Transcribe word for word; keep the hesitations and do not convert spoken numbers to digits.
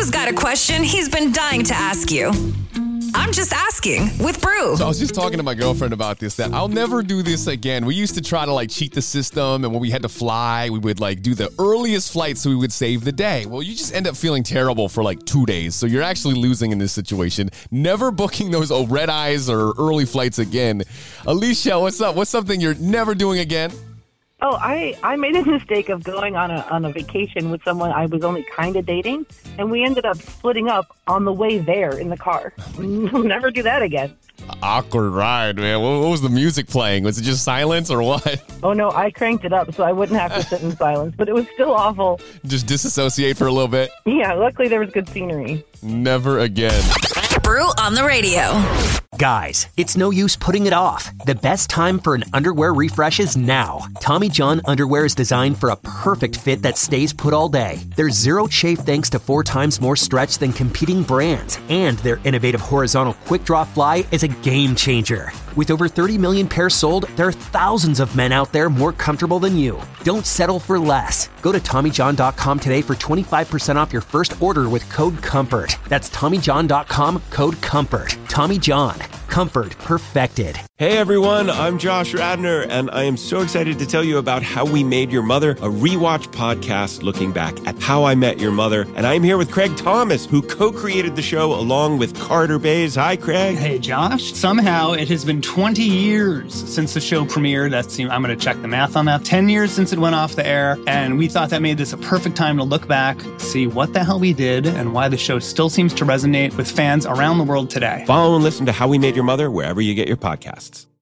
Brew's got a question he's been dying to ask you. I'm just asking with Brew. So I was just talking to my girlfriend about this, that I'll never do this again. We used to try to like cheat the system, and when we had to fly, we would like do the earliest flight so we would save the day. Well, you just end up feeling terrible for like two days. So you're actually losing in this situation. Never booking those oh, red eyes or early flights again. Alicia, what's up? What's something you're never doing again? Oh, I, I made a mistake of going on a on a vacation with someone I was only kind of dating, and we ended up splitting up on the way there in the car. We'll never do that again. Awkward ride, man. What, what was the music playing? Was it just silence or what? Oh, no, I cranked it up so I wouldn't have to sit in silence, but it was still awful. Just disassociate for a little bit? Yeah, luckily there was good scenery. Never again. Brew on the radio. Guys, it's no use putting it off. The best time for an underwear refresh is now. Tommy John underwear is designed for a perfect fit that stays put all day. There's zero chafe thanks to four times more stretch than competing brands. And their innovative horizontal quick draw fly is a game changer. With over thirty million pairs sold, there are thousands of men out there more comfortable than you. Don't settle for less. Go to Tommy John dot com today for twenty-five percent off your first order with code COMFORT. That's Tommy John dot com, code COMFORT. Tommy John. Comfort perfected. Hey everyone, I'm Josh Radner, and I am so excited to tell you about How We Made Your Mother, a rewatch podcast looking back at How I Met Your Mother. And I'm here with Craig Thomas, who co-created the show along with Carter Bays. Hi, Craig. Hey, Josh. Somehow it has been twenty years since the show premiered. That's, I'm going to check the math on that. ten years since it went off the air, and we thought that made this a perfect time to look back, see what the hell we did, and why the show still seems to resonate with fans around the world today. Follow and listen to How We Made Your Mother wherever you get your podcasts.